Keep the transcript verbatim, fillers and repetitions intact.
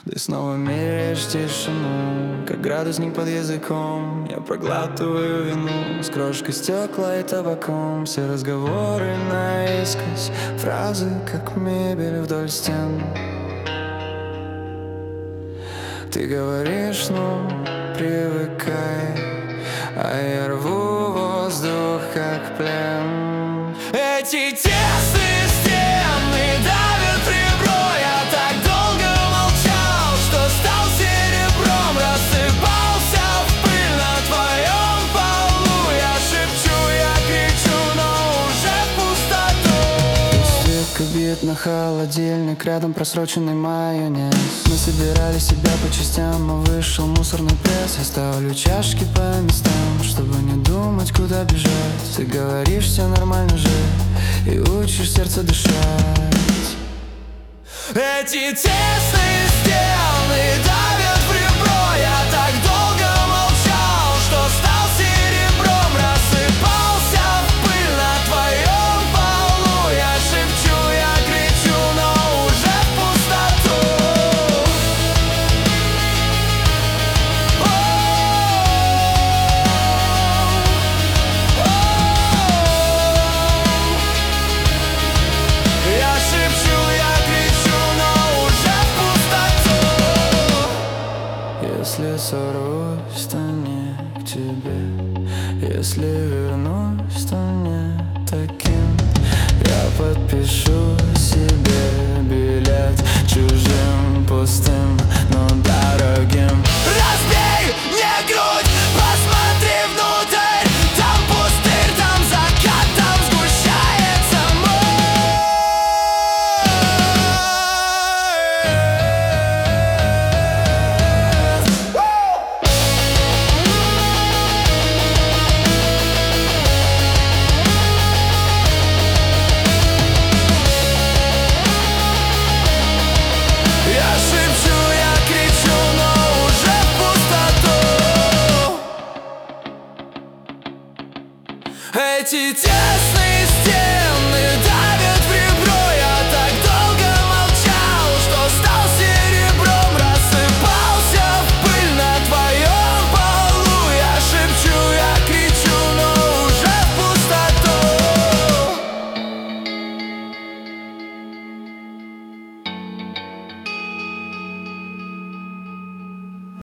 Ты снова меряешь тишину, как градусник под языком. Я проглатываю вину с крошкой стекла и табаком. Все разговоры наискось, фразы, как мебель вдоль стен. Ты говоришь, ну, привыкай, а я рву воздух, как плен. Эти тесные стены давят ребро. Я так долго молчал, что стал серебром. Рассыпался в пыль на твоем полу. Я шепчу, я кричу, но уже в пустоту. Светка бьет на холодильник, рядом просроченный майонез. Мы собирали себя по частям, а вышел мусорный пресс. Я ставлю чашки по местам, чтобы не думать, куда бежать. Ты говоришь, все нормально же, и учишь сердце дышать. Эти тесные стены давят в ребро. Я так долго молчал, что стал серебром. Рассыпался в пыль на твоем полу. Я шепчу, я кричу, но уже в пустоту. Я шепчу, я кричу, но уже в пустоту. Если сорвусь, то не к тебе. Если вернусь, то не таким. Я подпишу себе билет чужим, пустым, но дорогим. Разбей мне грудь, посмотри внутрь. Там пустырь, там закат, там сгущается Я шепчу, я кричу, но уже в пустоту. Эти тесные стены